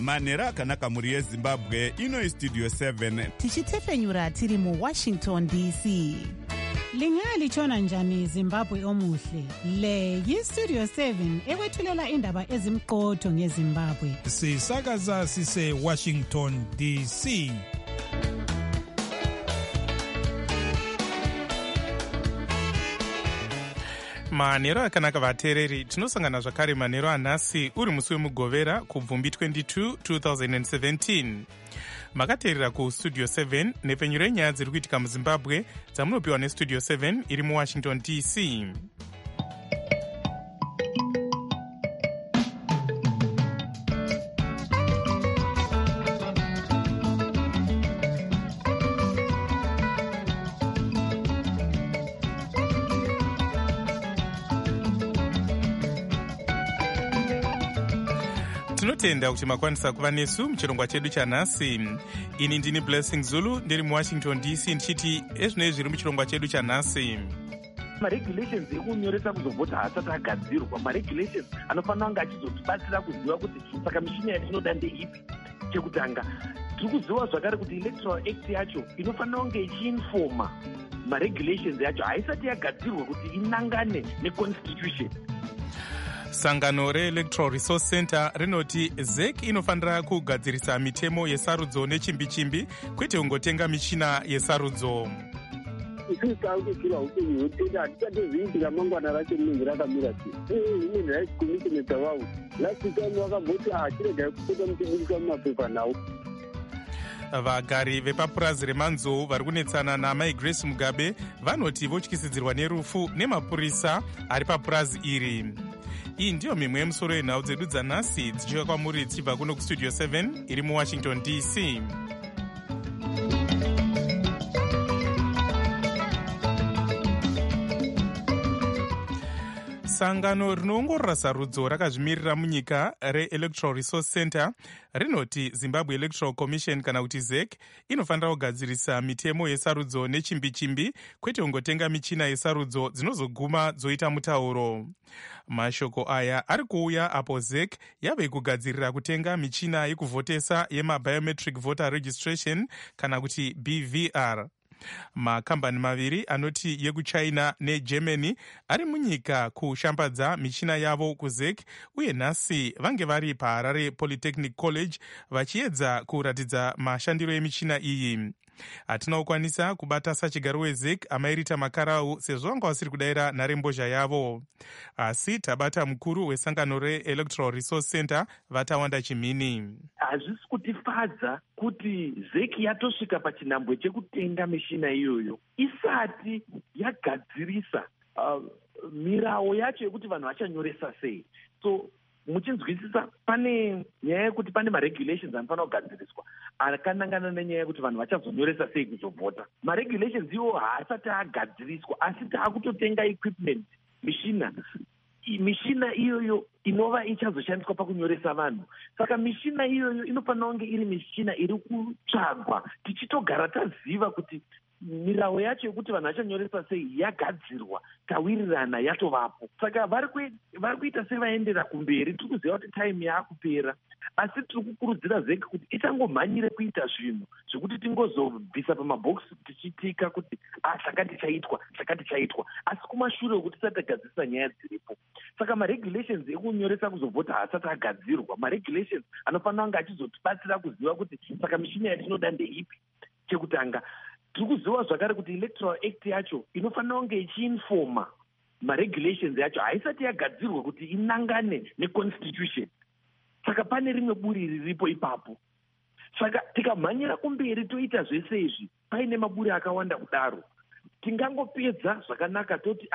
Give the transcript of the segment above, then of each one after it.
manhero akanaka mhuri yezimbabwe. Ino Studio 7 tichitefenyura tiri muWashington DC. Lingalitshona njani Zimbabwe omuhle? Le yiStudio 7 ekwethulela indaba ezimqotho ngeZimbabwe. Sisakaza sise Washington DC. manhero akanaka vateereri, tinosangana zvakare manhero anhasi uri musi wemugovera kubvumbi 22 2017. makateerera kustudio 7 nepfenyuro yenyaya dziri kuitika muzimbabwe dzamunopiwa nestudio 7 iri muwashington DC. tinotenda kuti makwanisa kuva nesu muchirongwa chedu chanhasi. Ini ndini Blessing Zulu ndiri muwashington DC ndichiti ezvinoi zviri muchirongwa chedu chanhasi. Maregulations ekunyoresa kuzovhota haasati agadzirwa. Maregulations anofanira kunge achizotibatsira kuziva kuti saka mishina yatinoda ndeipi. Chekutanga tiri kuziva zvakare kuti electoral act yacho inofanira kunge ichiinfoma maregulations yacho haisati yagadzirwa kuti inangane neconstitution. Sangano reElectoral Resource Center rinoti ZEC inofanira kugadzirisa mitemo yesarudzo nechimbi-chimbi kwete kungotenga michina yesarudzo. Isi takuchira upenyu hwetenda hatichatozviitira mangwana racho rinenge rakamira sei. Human Rights Commission wavo last time vakamboti chiregai kupota muchibudisa mumapepa nawo. Vagari vepapurazi remanzou vari kunetsana naMai Grace Mugabe vanoti votyisidzirwa nerufu nemapurisa ari papurazi iri. Iyi ndiyo mimwe yemusoro yenhau dzedu dzanhasi dzichiuya kwamuri dzichibva kuno kustudio 7 iri muwashington DC. Sangano rinoongorora sarudzo rakazvimirira munyika reElectoral Resource Center rinoti Zimbabwe Electoral Commission kana kuti ZEC inofanira kugadzirisa mitemo yesarudzo nechimbi-chimbi kwete kungotenga michina yesarudzo dzinozoguma dzoita mutauro. Mashoko aya ari kuuya apo ZEC yave kugadzirira kutenga michina yekuvhotesa yemabiometric voter registration kana kuti BVR. Makambani maviri anoti yekuchina neGermany ari munyika kushambadza michina yavo kuZEC uye nhasi vange vari paHarare Polytechnic College vachiedza kuratidza mashandiro emichina iyi. Hatina kukwanisa kubata sachigaro weZEC Amairita Makarau sezvo vanga vasiri kudayira nharembozha yavo. Asi tabata mukuru wesangano reElectoral Resource Center Vatawanda Chimhini. Hazvisi kutifadza kuti ZEC yatosvika pachinhambwe chekutenga mishina iyoyo isati yagadzirisa mirawo yacho yekuti vanhu vachanyoresa sei. So muchinzwisisa pane nyaya yekuti pane maregulations anofanira kugadziriswa akanangana nenyaya yekuti vanhu vachazonyoresa sei kuzovhota. Maregulations iwo haasati agadziriswa asi taakutotenga equipment mishina iyoyo inova ichazoshandiswa pakunyoresa vanhu. Saka mishina iyoyo inofanira kunge iri mishina iri kutsvagwa tichitogara taziva kuti mirawo yacho yekuti vanhu vachanyoresa sei yagadzirwa tawirirana yatovapo. Saka vari kuita sevaendera kumberi. Tiri kuziva kuti time yaakupera asi tiri kukurudzira ZEC kuti itangomhanyire kuita zvinhu zvekuti tingozobvisa pamabhokisi tichitika kuti chakati chaitwa asi kumashure okuti tisati tagadzirisa nyaya dziripo. Saka maregulations ekunyoresa kuzovhota haasati agadzirwa. Maregulations anofanira kunge achizotibatsira kuziva kuti saka mishina yatinoda ndeipi. Chekutanga tiri kuziva zvakare kuti electoral act yacho inofanira kunge ichiinfoma maregulations yacho haisati yagadzirwa kuti inangane neconstitution. Saka pane rimwe buri riripo ipapo. Saka tikamhanyira kumberi toita zvese izvi paine maburi akawanda kudaro tingangopedza zvakanaka toti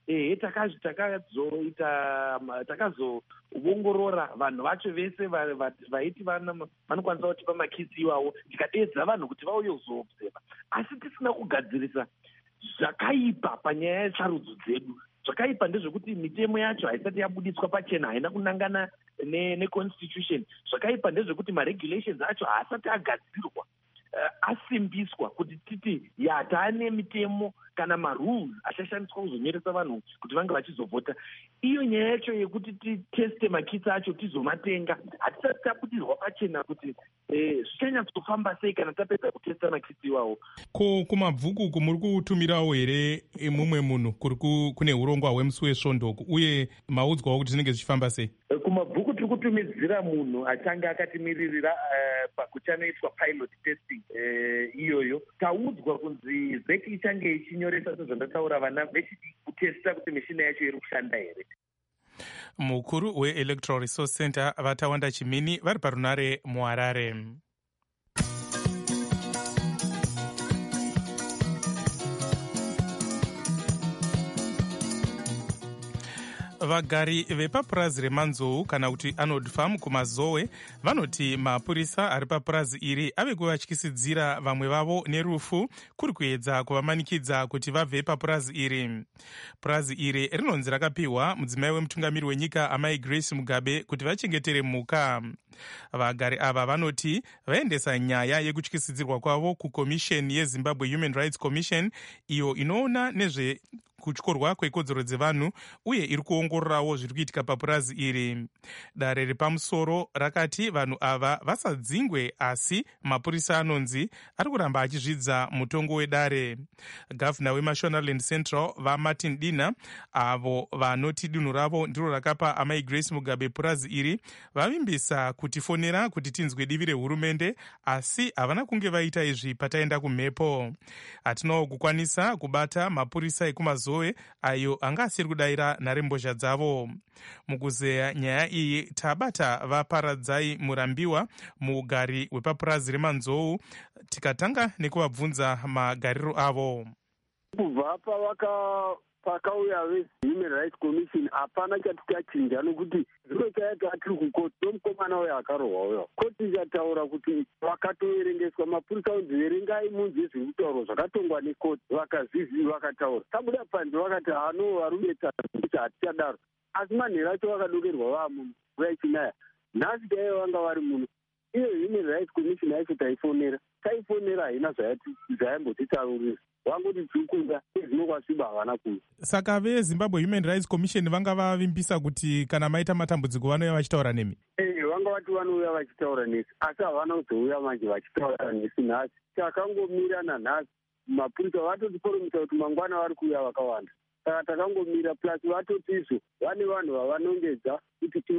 takazoongorora vanhu vacho vese vaiti vanokwanisa kutipa makitsi iwawo tikadeedza vanhu kuti vauye kuzoobserva asi tisina kugadzirisa zvakaipa panyaya yesarudzo dzedu. Zvakaipa ndezvekuti mitemo yacho haisati yabuditswa pachena haina kunangana neconstitution. Zvakaipa ndezvekuti maregulations acho haasati agadzirwa asimbiswa kuti titi taane mitemo kana marules achashandiswa kuzonyoresa vanhu kuti vange vachizovhota. Iyo nyaya yacho yekuti titeste makitsi acho tizomatenga hatisati tabudirwa pachena kuti zvichanyatsoufamba sei kana tapedza kutesta makitsi iwawo. Ko kumabvuku muri kutumirawo here mumwe munhu kune urongwa hwemusi wesvondo uye maudzwawo kuti zvinenge zvichifamba sei? Kumabhuku tiri kutumidzira munhu achange akatimiririra pakuchanoitwa pilot testing iyoyo. Taudzwa kunzi ZEC ichange ichinyoresa sezvandataura vana vechidi kutesta kuti mishina yacho iri kushanda here. Mukuru weElectoral Resource Center Vatawanda Chimini vari parunare muHarare. Vagari vepapurazi remanzou kana kuti Anode Farm kumazowe vanoti mapurisa ari papurazi iri ave kuvatyisidzira vamwe vavo nerufu kuri kuedza kuvamanikidza kuti vabve papurazi iri. Purazi iri rinonzi rakapiwa mudzimai wemutungamiri wenyika amai Grace Mugabe kuti vachengetere mhuka. Vagari ava vanoti vaendesa nyaya yekutyisidzirwa kwavo kukomisheni yeZimbabwe Human Rights Commission iyo inoona nezve kutyorwa kwekodzero dzevanhu uye iri kuongororawo zviri kuitika papurazi iri. Dare repamusoro rakati vanhu ava vasadzingwe asi mapurisa anonzi ari kuramba achizvidza mutongo wedare. Gavhuna weMashonaland Central vaMartin Dina avo vanoti dunhu ravo ndiro rakapa amai Grace Mugabe purazi iri vavimbisa kutifonera kuti tinzwe divi rehurumende asi havana kunge vaita izvi pataenda kumhepo. Hatinawo kukwanisa kubata mapurisa ekumazowe ayo anga asiri kudayira nharembozha dzavo. Mukuzeya nyaya iyi tabata vaparadzai Murambiwa muugari wepapurazi remanzou tikatanga nekuvabvunza magariro avo. Kubva pakauya veHuman Rights Commission hapana chati tachinja nokuti zviro chayati atiri kukoti nomukomana uyo akarohwa uyo. Koti ichataura kuti vakatoverengeswa mapurisa unzi verengai munzwe zviri kutaurwa zvakatongwa nekoti vakazviziva vakataura. Tabuda panze vakati hano varubeta kuti hatichadaro. Asi manhero acho vakadokerwa vamunhu nguva ichinaya. Nhasi chaivo vanga vari muno. Iyo Human Rights Commission yacho taifonera haina zvayambotitaurira. Wangoti dzikunda zvinokwasviba havana kuza. Saka veZimbabwe Human Rights Commission vanga vavimbisa kuti kana maita matambudziko vanouya vachitaura nemi? Vanga vati vanouya vachitaura nesi asi havana kuzouya manje vachitaura nesi nhasi. Takangomira nanhasi mapurisa vatotiporomisa kuti mangwana vari kuuya vakawanda. Saka takangomira plus vatotizvo vane vanhu vavanongedza kuti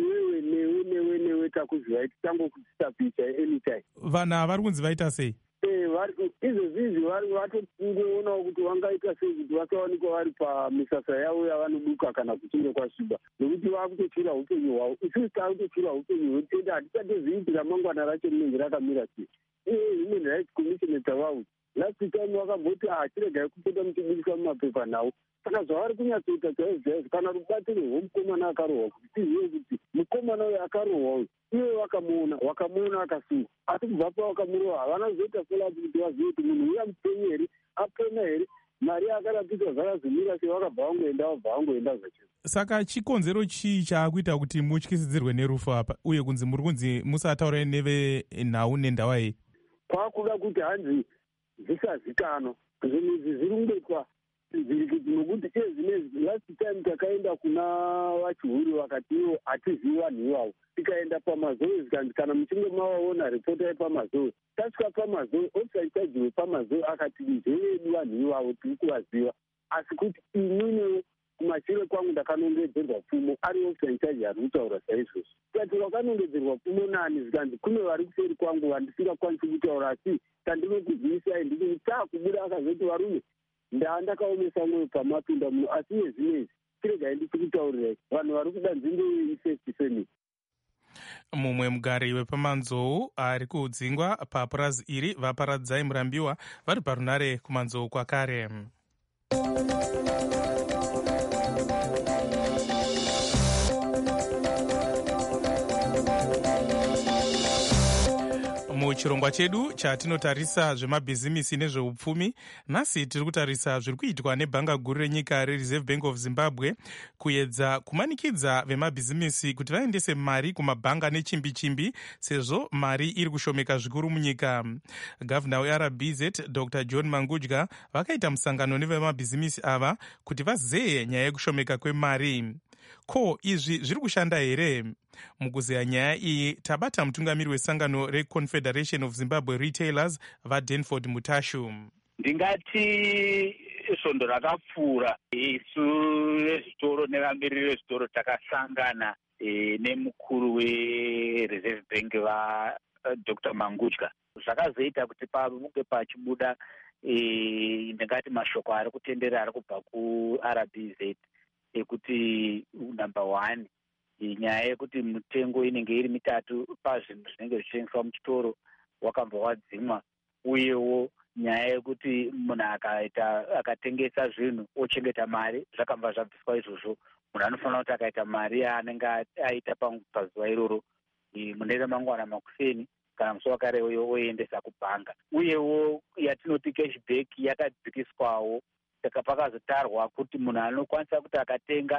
iwewe newe takuziva kuti tangokutsisa picha anytime. Vanhu ava vari kunzi vaita sei? Izvozvizvi vatongoonawo kuti vangaita sei kuti vasawanikwa vari pamisasa yavo yavanoduka kana kuchinge kwasviba nokuti vakutotyira upenyu hwavo. Isusu takutotyira upenyu hwedu tende hatisatozivi ramangwana racho rinenge rakamira sei. Human Rights Commission tavaudza last time vakamboti tiregai kupota muchibudisa mumapepa nhau. Saka zvavari kunyatsoita chaizvo kana rubatiro rwomukomana akarohwa kuti tizive kuti mukomana uyo akarohwa uyu iwe wakamuona akasunga asi kubva pawakamurohwa havana kuzoita follow-up kuti vazive kuti munhu uya mupenyu here apona here mari yakarapika zvakazomira sei vakabva vangoenda zvacho. Saka chikonzero chii chaakuita kuti mutyisidzirwe nerufu apa uye kunzi muri kunzi musataura nevenhau nendawa iyi? Kwakuda kuti hanzi zvisazikanwa zvinhu izvi zviri kungoitwa zvirikiti nokuti ezvinezvi last time takaenda kuna vachihuri vakati ivo hatizivi vanhu ivavo. Tikaenda pamazowe zikanzi kana muchinge mavaona ripota yepamazowe. Tasvika pamazowe ofisa incharge wepamazowe akati ndevedu vanhu ivavo tiri kuvaziva asi kuti ininiwo kumashure kwangu ndakanongedzerwa pfumo ari ofisa incharge ari kutaura saizvozvo. Tikati wakanongedzerwa pfumo nani zikanzi kune vari kuseri kwangu vandisingakwanisi kutaura asi tandinokuzivisai ndikuti taakubuda akazoti varume ndakaomesa mwoyo pamapinda muno asi nezvinezvi tiregai ndichikutaurirai vanhu vari kuda nzvimbo yeifesti family. Mumwe mugari wepamanzou ari kudzingwa papurazi iri vaparadzai Murambiwa vari parunare kumanzou kwakare. Muchirongwa chedu chatinotarisa zvemabhizimisi nezveupfumi, nhasi tiri kutarisa zviri kuitwa nebhanga guru renyika reReserve Bank of Zimbabwe kuedza kumanikidza vemabhizimisi kuti vaendese mari kumabhanga nechimbi-chimbi, sezvo mari iri kushomeka zvikuru munyika. Gavhuna weRBZ Dr. John Mangudya vakaita musangano nevemabhizimisi ava kuti vazeye nyaya yekushomeka kwemari. Ko, izvi zviri kushanda here? Mukuzeya nyaya iyi tabata mutungamiri wesangano reConfederation of Zimbabwe Retailers vaDanford Mutashu. Ndingati svondo rakapfuura isu vezvitoro nevambiri vezvitoro takasangana nemukuru weReserve Bank Dr. Mangudya. Zvakazoita kuti pamunge pachibuda ndingati mashoko ari kutendera ari kubva kuRBZ ekuti number 1 nyaya yekuti mitengo inenge iri mitatu pazvinhu zvinenge zvichitengeswa muchitoro wakabva wadzimwa, uyewo nyaya yekuti munhu akatengesa zvinhu ochengeta mari zvakabva zvabviswa izvozvo. Munhu anofanira kuti akaita mari yaanenge aita pazuva iroro mune ramangwana makuseni kana musi wakarewo oendesa kubhanga. Uyewo yatinoti cashback yakadzikiswawo, saka pakazotarwa kuti munhu anokwanisa kuti akatenga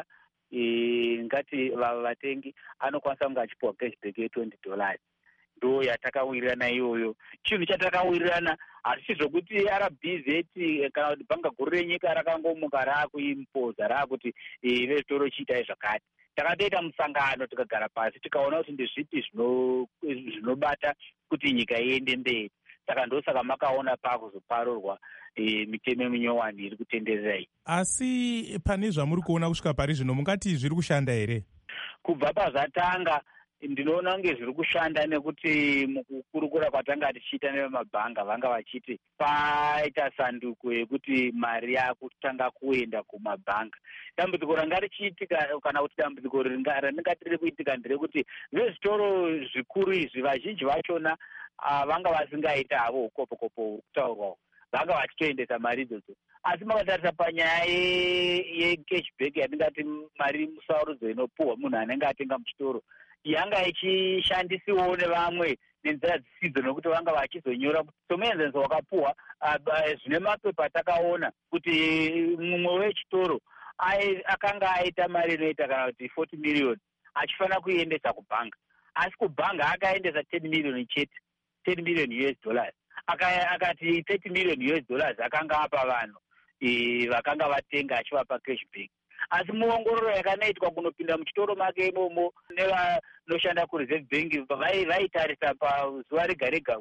ngati vatengi anokwanisa kunge achipiwa cashback $20. Ndo yatakawirirana iyoyo. Chinhu chatakawirirana hazvisi zvokuti RBZ kana kuti bhanga guru renyika rakangomuka raakuimpoza raakuti vezvitoro chiitai zvakati. Takatoita musangano tikagara pasi tikaona kuti ndezvipi zvinobata kuti nyika iende mberi. Saka ndosaka makaona pakuzoparurwa mitemo minyowani iri kutenderera iyi. Asi pane zvamuri kuona kusvika pari zvino, mungati zviri kushanda here? Kubva pazvatanga ndinoona kunge zviri kushanda, nekuti mukukurukura kwatanga tichiita nevemabhanga vanga vachiti paita sanduko yekuti mari yakutanga kuenda kumabhanga. Dambudziko ranga richiitika kana kuti dambudziko randingati riri kuitika nderekuti vezvitoro zvikuru izvi vazhinji vachona vanga vasingaita havo ukopo-kopo kutaurwawo, vanga vachitoendesa mari idzodzo. Asi makatarisa panyaya yecashback yatingati mari musarudzo inopuhwa munhu anenge atenga muchitoro, yanga ichishandisiwawo nevamwe nenzira dzisidzo, nokuti vanga vachizonyora somuenzaniso wakapuhwa zvine mapepa takaona kuti mumwe wechitoro akanga aita mari inoita kana kuti 40 million achifanira kuiendesa kubhanga, asi kubhanga akaendesa 10 million chete, $10 million. Akati $30 million akanga apa vanhu vakanga vatenga achivapa cashback. Asi muongororo yakanoitwa kunopinda muchitoro make imomo nevanoshanda kuReserve Bank vaitarisa pazuva rega rega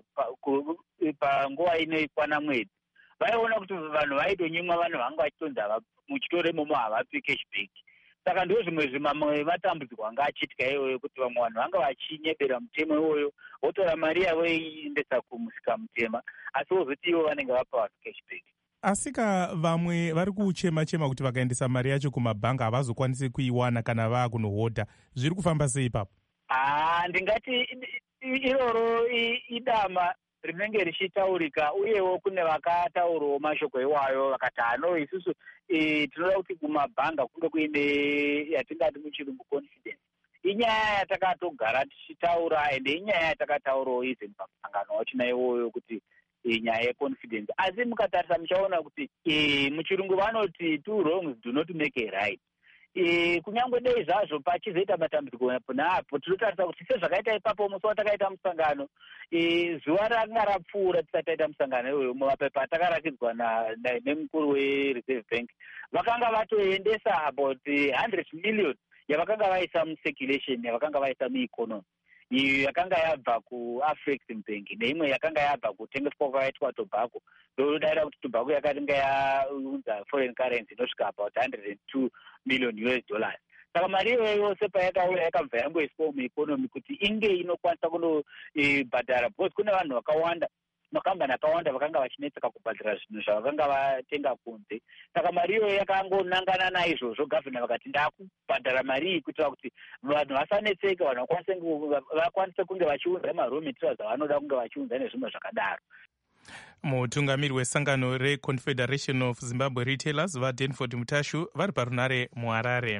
panguva inoikwana mwedzi, vaiona kuti vanhu vaitonyimwa vanhu vanga vachitonzi muchitoro imomo havapi cashback. Saka ndo zvimwe matambudziko anga achiitika iyoyo, kuti vamwe vanhu vanga vachinyebera mutemo iwoyo votora mari yavo iendesa kumusika mutema, asi vozoti ivo vanenge vapa cashback. Asika vamwe vari kuchema-chema kuti vakaendesa mari yacho kumabhanga havazokwanisi kuiwana kana vaakunohodha. Zviri kufamba sei ipapo? Ndingati iroro idama rinenge richitaurika, uyewo kune vakataurawo mashoko iwayo vakati isusu tinoda kuti kumabhanga kunge kuine yatingati muchirungu confidence. Inyaya yatakatogara tichitaura ende inyaya yatakataurawo izi pamusangano wachina iwoyo kuti nyaya yeconfidence. Asi mukatarisa muchaona kuti muchirungu vanoti 2 wrongs do not make a right. Kunyangwe dei zvazvo pachizoita matambudziko napo tinotarisa kuti sezvakaita ipapo musi watakaita musangano, zuva ranga rapfuura tisati taita musangano iyoyo, mumapepa atakarakidzwa nemukuru weReserve Bank vakanga vatoendesa about 100 million yavakanga vaisa mucirculation, yavakanga vaisa mueconomy, iyo yakanga yabva kuAfrix Bank neimwe yakanga yabva kutengeswa kwaitwa tobacco. Ndodaira kuti tobacco yakanga yaunza foreign currency inosvika about $102 million. Saka mari iyoyo yose payakauya yakabva yangoiswawo mueconomy kuti inge inokwanisa kunobhadhara, because kune vanhu vakawanda, makambani akawanda vakanga vachinetseka kubhadhara zvinhu zvavakanga vatenga kunze. Saka mari iyoyo yakangonangana naizvozvo, gavhuna vakati ndakubhadhara mari iyi kuitira kuti vanhu vasanetseke, vanhu vakwanise kunge vachiunza maraw materials avanoda kunge vachiunza nezvimwe zvakadaro. Mutungamiri wesangano reConfederation of Zimbabwe Retailers vaDanford Mutashu vari parunare muHarare.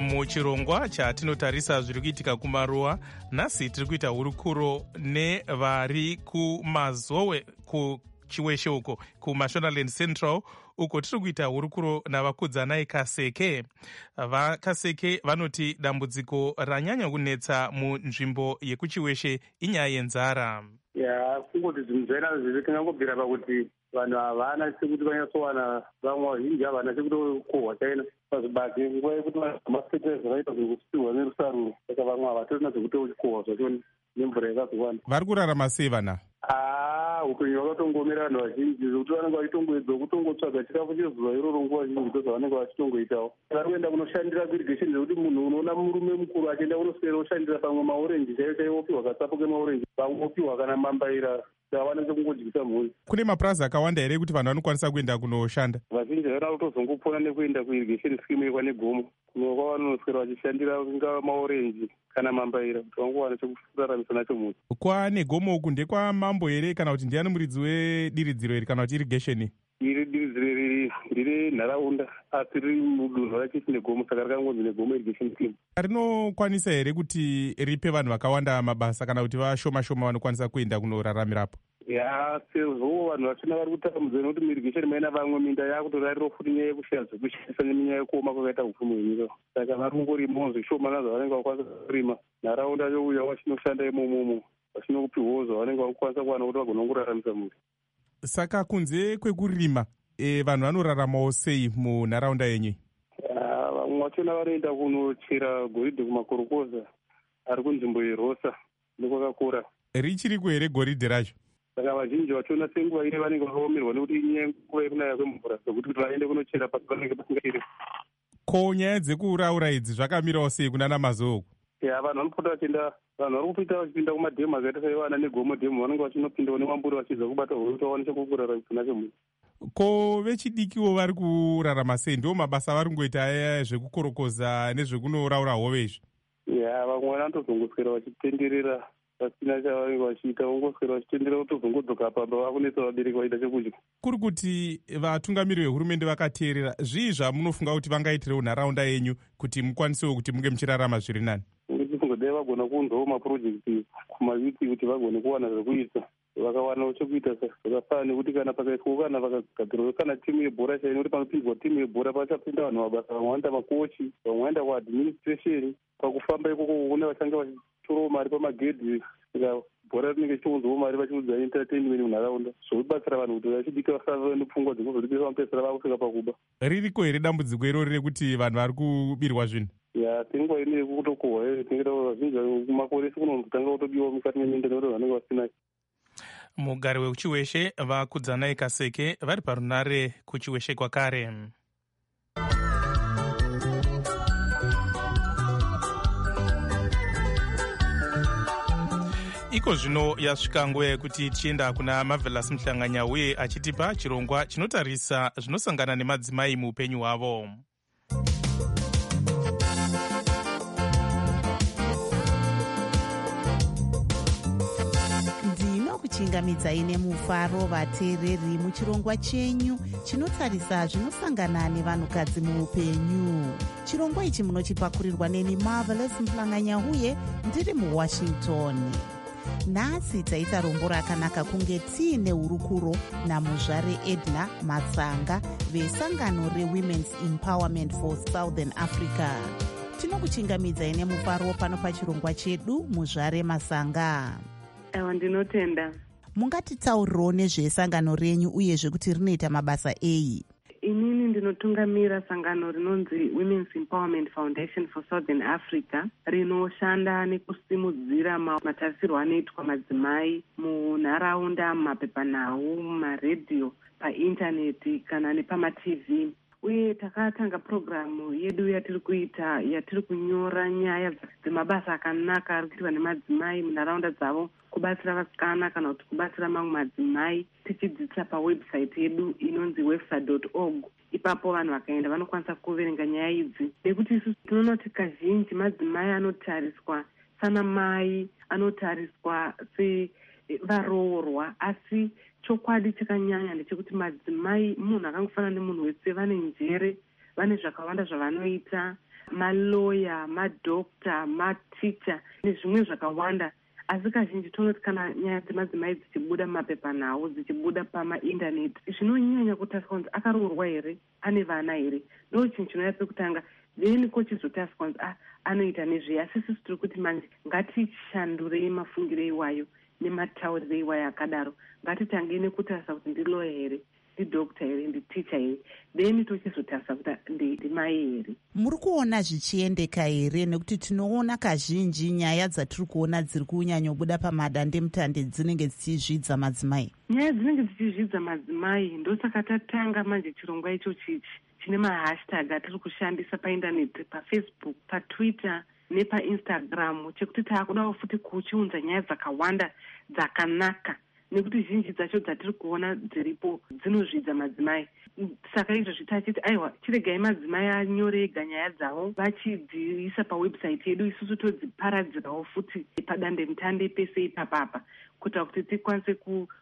Muchirongwa chatinotarisa zviri kuitika kumaruwa, nhasi tiri kuita hurukuro nevari kumazowe kuchiweshe uko kumashonaland central, uko tiri kuita hurukuro navakudzanai Kaseke. VaKaseke vanoti dambudziko ranyanya kunetsa munzvimbo yekuchiweshe inyaya yenzara. Kungoti zvinhu zvainazvo zvese tingangobvira pakuti vanhu havana sekuti vanyatsowana, vamwe vazhinji havana sekuti kohwa chaina pazvibage nguva yekuti mafertilizer vaita zvekupihwa nerusaruro, saka vamwe havatorina zvekutokohwa zvachoni nemvura yakazowanda. Vari kurarama sei vana? Upenyu hwakatongomera vanhu vazhinji zvekuti vanenge vachitongoedzwa kutongotsvaga chikafu chezuva iroro nguva zhinji ndozvavanenge vachitongoitawo. Vari kuenda kunoshandira kuirrigation zvekuti munhu unoona murume mukuru achienda kunoswera oshandira pamwe maorenji chaiwo chaiwo opiwa katsapo kemaorenji, pamwe opiwa kana mambaira avanenge kungodyisa mhuri. Kune mapurazi akawanda here kuti vanhu vanokwanisa kuenda kunoshanda? Vazhinji vana votozongopona nekuenda kuirrigation scheme yekwa negomo, kunokwa vanonoswera vachishandira ingava maorenji kana mambaira kuti vangowana chekuraramisa nacho mhuri. Kwane gomo uku ndekwa mambo here kana kuti ndiani muridzi wediridziro iri kana kuti irrigation? Iri diridziro iri ndiri nharaunda asi riri mudunhu rachisi negomo, saka rakangonzi negomo irrigation scheme. Rinokwanisa here kuti ripe vanhu vakawanda mabasa kana kuti vashoma shoma vanokwanisa kuenda kunoraramirapo? Sezvo vanhu vachona vari kutaramudza nekuti muirrigation maina vamwe minda yakutorariro futi nyaya yekushaya zvekushandisa nenyaya yekuoma kwakaita upfumi hwenyika, saka vari kungorimawo zvishoma nazvo vanenge vakwanisa kurima. Nharaunda youya vachinoshanda imomomo vachinokupiwawo zvavanenge vakukwanisa kuwana kuti vagona kuraramisa mhuri. Saka kunze kwekurima vanhu vanoraramawo sei munharaunda yenyu? Vamwe vachona vanoenda kunochera goridhe kumakorokoza ari kunzvimbo yeRosa nekwakakura. Richiriko here goridhe racho? Saka vazhinji vachona senguva ine vanenge vakaomerwa nekuti inyaya nguva yekunaya kwemvura zvokuti kuti vaende kunochera pasi panenge pasingacheri. Ko nyaya dzekuraura idzi zvakamirawo sei kunana Mazowe? Vanhu vanopota vachienda, vanhu vari kupita vachipinda kumadhemu akaita saivana negomo dhemu, vanenge vachinopindawo nemamburi vachiza kubata horo kuti vaone chekurararamisa nacho mhuri. Ko vechidikiwo vari kurarama sei? Ndo mabasa vari kungoita aya zvekukorokoza nezvekunoraura hove izvi? Vamwe vanotozongoswera vachitenderera pasina chavanenge vachiita, vongoswera vachitenderera kutozongodzoka pamba vakunetsa vabereki vaida chekudya. Kuri kuti vatungamiri vehurumende vakateerera, zvii zvamunofunga kuti vangaitirewo nharaunda yenyu kuti mukwanisewo kuti munge muchirarama zviri nani? Tingodai vagona kuunzawo mapurojekiti kumaviti kuti vagone kuwana zvekuita, vakawanawo chekuita. Zvakafanana nekuti kana pakaiswawo kana vakagadzirwa kana timu yebhora chaino, kuti panopinzwa timu yebhora pachapinda vanhu mabasa, vamwe vanoita makochi, vamwe vanoenda kuadministration. Pakufamba ikoko kune vachange vachitorawo mari pamagedhi, saka bhora rinenge richiunzawo mari vachiudza entertainment munharaunda, zvokubatsira vanhu kuti vachidika vasave nepfungwa dzekuzodikisa vamupedzisira vakusvika pakuba. Ririko here dambudziko irori rekuti vanhu vari kubirwa zvinhu? Senguva ine yekutokohwa tingira vazhinji kumakore sekunotanga kutobiwa mukati meminda nekuti vanenge vasina. Mugari wekuchiweshe vakudzanai Kaseke vari parunare kuchiweshe kwakare. Iko zvino yasvika nguva yekuti tichienda kuna Marvelous Muhlanganya uye achitipa chirongwa chinotarisa zvinosangana nemadzimai muupenyu hwavo. Ndinokuchingamidzai nemufaro vateereri muchirongwa chenyu chinotarisa zvinosangana nevanhukadzi muupenyu. Chirongwa ichi munochipakurirwa neni Marvelous Muhlanganya uye ndiri muWashington. Nhasi taita rombo rakanaka kunge tiine hurukuro namuzvare Edna Matsanga vesangano reWomen's Empowerment for Southern Africa. Tinokuchingamidzai nemufaro pano pachirongwa chedu, muzvare Masanga. Ndinotenda. Mungatitaurirawo nezvesangano renyu uye zvekuti rinoita mabasa ei? Inini ndinotungamira sangano rinonzi Women's Empowerment Foundation for Southern Africa, rinoshanda nekusimudzira matarisirwo anoitwa madzimai munharaunda, mumapepanhau, mumaredhiyo, paintaneti kana nepama-TV. Uye takatanga purogiramu yedu yatiri kuita, yatiri kunyora nyaya dzemabasa akanaka ari kuitwa nemadzimai munharaunda dzavo, kubatsira vasikana kana kuti kubatsira mamwe madzimai, tichidzidzisa pawebsite yedu inonzi wefsa.org. Ipapo vanhu vakaenda vanokwanisa kuverenga nyaya idzi, nekuti isusu tinoona kuti kazhinji madzimai anotariswa sanamai, anotariswa sevaroorwa, asi chokwadi chakanyanya ndechekuti madzimai munhu akangofanana nemunhu wese, vane njere, vane zvakawanda zvavanoita, maloya, madokta, maticha nezvimwe zvakawanda. Asi kazhinji tonoti kana nyaya dzemadzimai dzichibuda mumapepanhau, dzichibuda pamaindaneti, zvinonyanya kutariswa kunzi akaroorwa here, ane vana here. Ndo chinhu chinouya pekutanga, then kochizotariswa kunzi anoita nezvei. Asi sisi tiri kuti manje ngatishandurei mafungiro iwayo nematauriro iwayo akadaro. Ngatitangei nekutarisa kuti ndiloya here, ndidokta here, nditicha here, then tochizotarisa kuti ndimai here. Muri kuona zvichiendeka here? Nekuti tinoona kazhinji nyaya dzatiri kuona dziri kunyanyobuda pamadandemutande dzinenge dzichizvidza madzimai. Nyaya dzinenge dzichizvidza madzimai ndosaka tatanga manje chirongwa icho chichi chine mahashtag atiri kushandisa paindaneti, pafacebook, patwitter nepainstagram, chekuti taakudawo futi kuchiunza nyaya dzakawanda dzakanaka, nekuti zhinji dzacho dzatiri kuona dziripo dzinozvidza madzimai. Saka izvozvi tachiti aiwa, chiregai madzimai anyore ega nyaya dzavo vachidziisa pawebsite yedu, isusu todziparadzirawo futi padandemutande pese ipapapa, kuita kuti tikwanise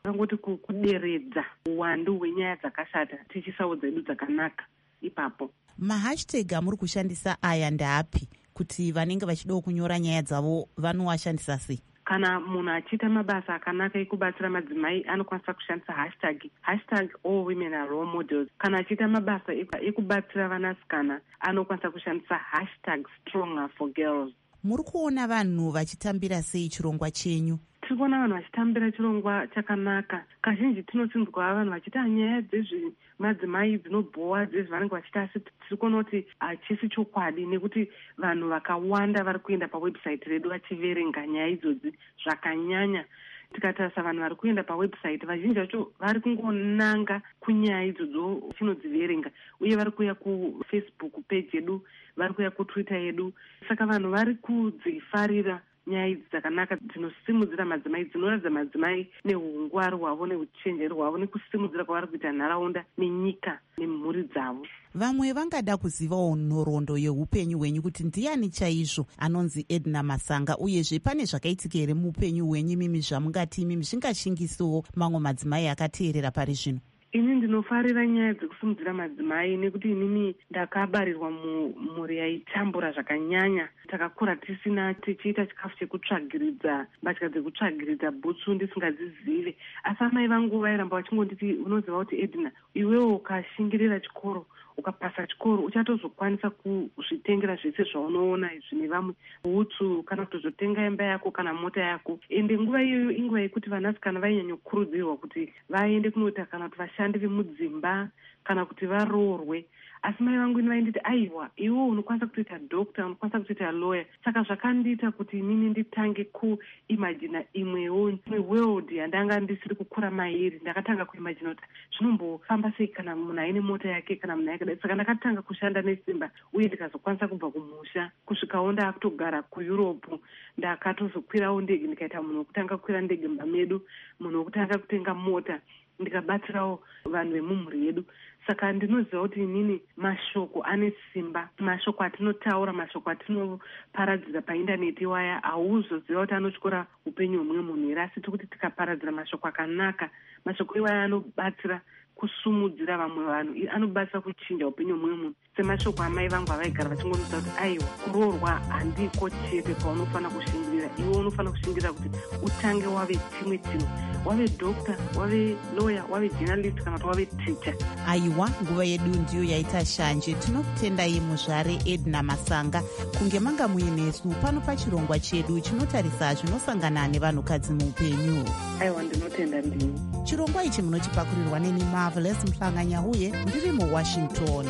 kuderedza uwandu hwenyaya dzakashata tichisawo dzedu dzakanaka ipapo. Mahashtag amuri kushandisa aya ndaapi kuti vanenge vachidawo kunyora nyaya dzavo vanowashandisa sei? Kana munhu achiita mabasa akanaka ekubatsira madzimai anokwanisa kushandisa hashtag all women are role models. Kana achiita mabasa ekubatsira vanasikana anokwanisa kushandisa hashtag stronger for girls. Muri kuona vanhu vachitambira sei chirongwa chenyu? Tiri kuona vanhu vachitambira chirongwa chakanaka. Kazhinji tinotsinzwa vanhu vachiita nyaya dzezvemadzimai dzinobhowa dzezvavanenge vachiita, asi tiri kuona kuti hachisi chokwadi, nekuti vanhu vakawanda vari kuenda pawebsite redu vachiverenga nyaya idzodzi zvakanyanya. Tikatarisa vanhu vari kuenda pawebsite, vazhinji vacho vari kungonanga kunyaya idzodzo chinodziverenga, uye vari kuuya kufacebook page yedu, vari kuuya kutwitter yedu. Saka vanhu vari kudzifarira nyaya idzi dzakanaka dzinosimudzira madzimai, dzinoratidza madzimai neungwaru hwavo neuchenjeri hwavo nekusimudzira kwavari kuita nharaunda nenyika nemhuri dzavo. Vamwe vangada kuzivawo nhoroondo yeupenyu hwenyu, kuti ndiani chaizvo anonzi Edna Masanga, uyezve pane zvakaitika here muupenyu hwenyu imimi zvamungati imimi zvingashingisiwo mamwe madzimai akateerera pari zvino? Ini ndinofarira nyaya dzekusimudzira madzimai nekuti inini ndakabarirwa mumhuri yaitambura zvakanyanya. Takakura tichiita chikafu chekutsvagiridza, mbatya dzekutsvagiridza bhutsu ndisingadzizive. Asi amai vangu vairamba vachingonditi, unoziva kuti Edna, iwewo ukashingirira chikoro, ukapasa chikoro, uchatozokwanisa kuzvitengera zvese zvaunoona zvine vamwe, bhutsu, kana kutozotenga imba yako kana mota yako. Ende nguva iyoyo inguva yekuti vanasikana vainyanyokuridzirwa kuti vaende kunoita kana kuti vashandi vemudzimba kana kuti varoorwe. Asi mai vangu ini vainditi, aiwa, iwo unokwanisa kutoita dokta, unokwanisa kutoita lawyer. Saka zvakandiita kuti inini nditange kuimagina imwewo world yandanga ndisiri kukura mairi. Ndakatanga kuimagina kuti zvinombofamba sei kana munhu aine mota yake, kana munhu yakadai. Saka ndakatanga kushanda nesimba, uye ndikazokwanisa kubva kumusha kusvikawo ndaakutogara kuEurope. Ndakatozokwirawo ndege, ndikaita munhu wekutanga kukwira ndege mumba medu, munhu wekutanga kutenga mota, ndikabatsirawo vanhu vemumhuri yedu. Saka ndinoziva kuti inini mashoko ane simba, mashoko atinotaura, mashoko atinoparadzira paindaneti waya, hauzoziva kuti anotyora upenyu hwemumwe munhu here. Asi tikuti tikaparadzira mashoko akanaka, mashoko iwaya anobatsira kusumudzira vamwe vanhu, anobatsira kuchinja upenyu hwemumwe munhu. Semashoko amai vangu avaigara vachingonudza kuti aiwa, kuroorwa handiko chete paunofanira kushingirira. Iwe unofanira kushingirira kuti utange wave chimwe chinhu, wave dokta, wave lawyer, wave journalist, kana kuti wave teacher. Aiwa, nguva yedu ndiyo yaita shanje. Tinokutendai muzvare Edna Masanga kunge manga muinesu pano pachirongwa chedu chinotarisa zvinosangana nevanhukadzi muupenyu. Aiwa, ndinotenda ndini. Chirongwa ichi munochipakurirwa neni Marvelous Mhlanganya, uye ndiri muWashington.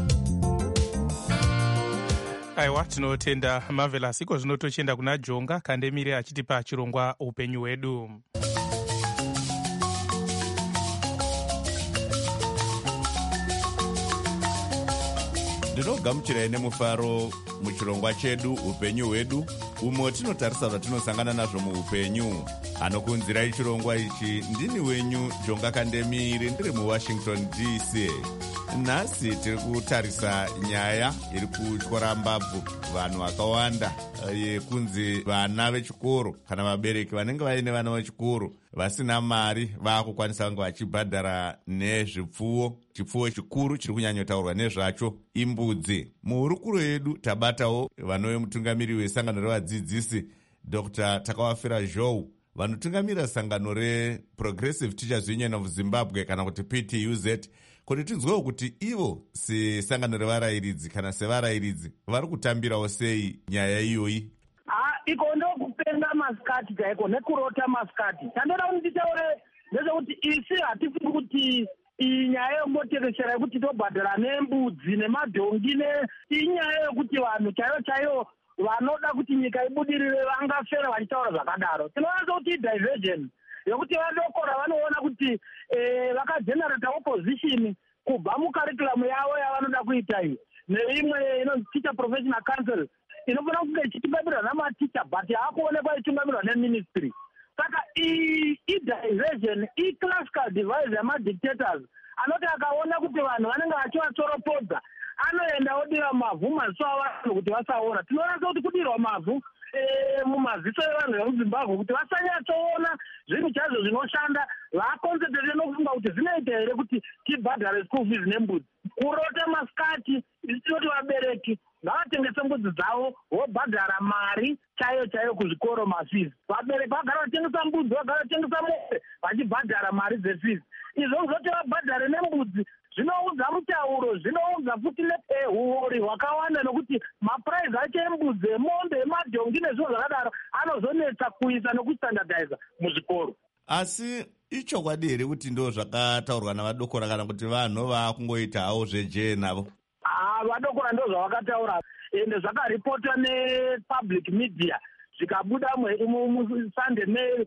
Aiwa, tinotenda Marvelous. Iko zvino tochienda kuna Jonga Kandemire achitipa chirongwa upenyu hwedu. Ndinogamuchirai nemufaro muchirongwa chedu upenyu hwedu, umo tinotarisa zvatinosangana nazvo muupenyu. Anokunzirai chirongwa ichi ndini wenyu Jonga Kandemire, ndiri muWashington DC. Nhasi tiri kutarisa nyaya iri kutyora mbabvu vanhu vakawanda yekunzi vana vechikoro kana vabereki vanenge vaine vana vechikoro vasina mari vaakukwanisa kunge vachibhadhara nezvipfuwo. Chipfuwo chikuru chiri kunyanyotaurwa nezvacho imbudzi. Muhurukuro yedu tabatawo vanove mutungamiri wesangano revadzidzisi Dr. Takawafira Zhou, vanotungamira sangano reProgressive Teachers Union of Zimbabwe kana kuti PTUZ, kuti tinzwewo kuti ivo sesangano revarayiridzi kana sevarayiridzi vari kutambirawo sei nyaya iyoyi. Iko ndokupenga masikati chaiko nekurota masikati. Chandoda kuti nditaure ndezvekuti isi hatifungi kuti iyi nyaya yombotekeshera yekuti tobhadhara nembudzi nemadhongi inyaya yokuti vanhu chaivo vanoda kuti nyika ibudirire vangafera vachitaura zvakadaro. Tinoona kuti diversion yokuti vadokora vanoona kuti vakagenerata opposition kubva mukarikulamu yavo yavanoda kuita iyi neimwe inonzi Teacher Professional Council inofanira kunge ichitungamirwa namaticha but yaakuonekwa ichitungamirwa neministry. Saka diversion classical device yamadictators anoti akaona kuti vanhu vanenge vachivatsoropodza anoenda odira mavhu maziso avanhu kuti vasaona. Tinoona kuti kudirwa mavhu mumaziso evanhu vemuzimbabwe kuti vasanyatsoona zvinhu chaizvo zvinoshanda. Vakonzentrate nokufunga kuti zvinoita here kuti tibhadhare school fees nembudzi. Kurota masikati isinoti vabereki ngavatengese mbudzi dzavo vobhadhara mari chaiyo kuzvikoro mafees. Vabereki vagara vatengesa mbudzi, vagara vatengesa mombe vachibhadhara mari dzefees. Izvo zvoti vabhadhare nembudzi zvinoudza mutauro, zvinoudza futi nehuori hwakawanda nokuti mapuraizi acho embudzi, emombe, emadhongi nezvinhu zvakadaro anozonetsa kuisa nokustandardaiza muzvikoro. Asi ichokwadi here kuti ndo zvakataurwa navadokora kana kuti vanhu vaakungoita hawo zvejee navo? Vadokora ndo zvavakataura ende zvakaripotwa nepublic media zvikabuda muSunday Mail,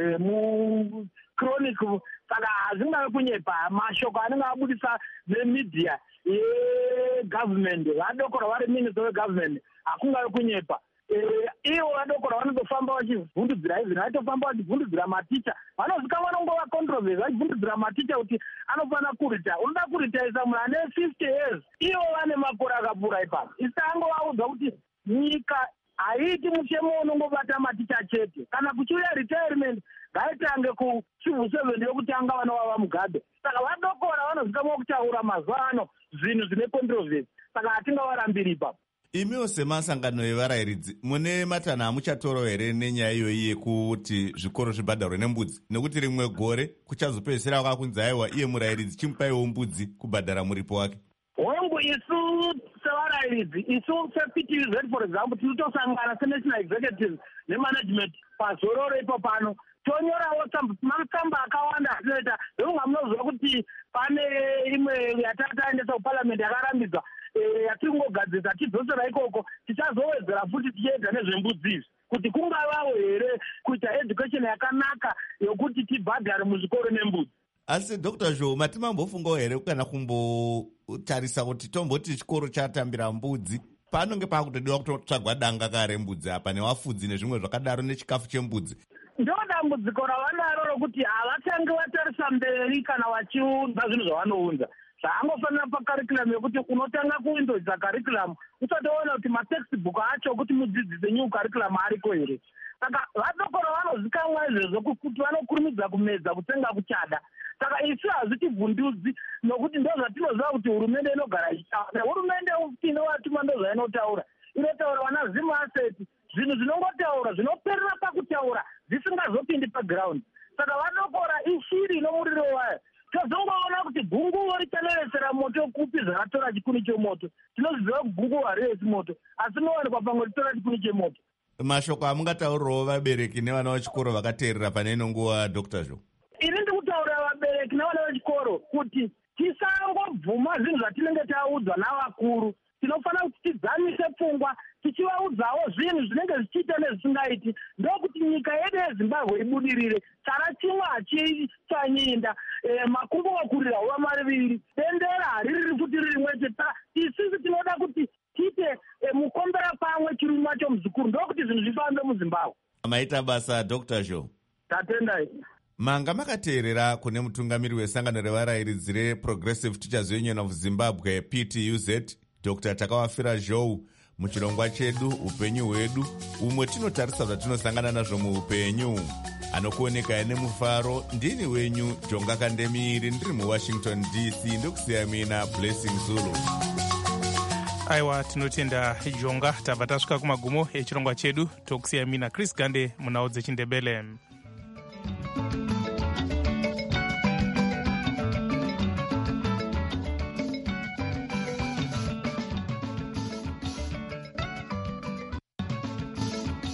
muChronicle. Saka hazvingavi kunyepa mashoko anenge abudisa nemedia yegovernment, vadokora vari minister wegovernment, hakungavi kunyepa. Ivo vadokora vanotofamba vachivhundudzira izvi, vaitofamba vachivhundudzira maticha, vanozikamwa nongova controversy vachivhundudzira maticha kuti anofanira kurita. Unoda kuritaisa munhu ane 50 years, ivo vane makore akapfuura ipapo. Isangovaudza kuti nyika haiti muchemo unongobata maticha chete. Kana kuchiuya retirement ngaitange kucivil 7 yokutanga vanovava mugabe. Saka vadokora vanozikamwa kutaura mazuva ano zvinhu zvine controversy. Saka hatingavarambiri ipapo. Imiwo semasangano evarayiridzi mune matanho amuchatorawo here nenyaya iyoyi yekuti zvikoro zvibhadharwe nembudzi? Nekuti rimwe gore kuchazopedzisira kwakunzi aiwa iye murayiridzi chimupaiwo mbudzi kubhadhara muripo wake. Hongu isu sevarayiridzi, isu sePTUZ for example, tinotosangana senational executive nemanagement pazororo ipo pano tonyorawo matsamba akawanda atinoita. Ndokunga munoziva kuti pane imwe yatataendesa kuparliament yakarambidza yatiri kungogadzirisa tidzosera ikoko tichazowedzera futi tichiedza nezvembudzi izvi kuti kungavawo here kuita education yakanaka yokuti tibhadhare muzvikoro nembudzi. Asi Dr. Zhou, matimambofungawo here kana kumbotarisa kuti tomboti chikoro chatambira mbudzi panonge pakutodiwa kutotsvagwa danga kare mbudzi apa nevafudzi nezvimwe zvakadaro nechikafu chembudzi? Ndodambudziko ravanaro rokuti havatangi vatarisa mberi kana vachiunza zvinhu zvavanounza. Zvaangofanira pakarikulamu yokuti unotanga kuindodza karikulamu usatoona kuti matextbook acho kuti mudzidzise new karikulamu ariko here. Saka vadokora vanozikamwa izvezvo kuti vanokurumidza kumedza kutsenga kuchada. Saka isu hazvitivhundudzi nokuti ndo zvatinoziva kuti hurumende inogara ichitaura. Hurumende inovatuma ndo zvainotaura. Inotaura vana zimu aseti, zvinhu zvinongotaura zvinoperera pakutaura zvisingazopindi paground. Saka vadokora ishiri inomuriro wayo. Tozongoona kuti gunguvo richaneresera moto kupi zvaratora chikuni chemoto. Tinoziva kuti gunguvo hariyesi moto, asi nowanikwa pamwe ritora chikuni chemoto. Mashoko amungataurirawo vabereki nevana vechikoro vakateerera pane ino nguva, Dr. Zhou? Ini ndikutaurira vabereki nevana vechikoro kuti tisangobvuma zvinhu zvatinenge taudzwa navakuru. Tinofanira kuti tidzamise pfungwa tichivaudzawo zvinhu zvinenge zvichiita nezvisingaiti ndokuti nyika yedu yeZimbabwe ibudirire. Chara chimwe hachitsanyinda, makumbo okurira huva mariviri, bendera hariri futi ririmwe chete. Isisi tinoda kuti tiite mukombera pamwe chirume wacho muzukuru ndokuti zvinhu zvifambe muZimbabwe. Maita basa, Dr. Zhou. Tatenda. manga makateerera kune mutungamiri wesangano revarayiridzi reProgressive Teachers Union of Zimbabwe PTUZ Dr. Takawafira Zhou muchirongwa chedu upenyu hwedu, umwe tinotarisa zvatinosangana nazvo muupenyu. Anokuonekai nemufaro, ndini wenyu Jonga Kandemiri, ndiri muWashington DC, ndokusiya mina Blessing Zulu. Aiwa, tinotenda Jonga. Tabva tasvika kumagumo echirongwa chedu, tokusiya mina Chris Gande munhau dzechindebele.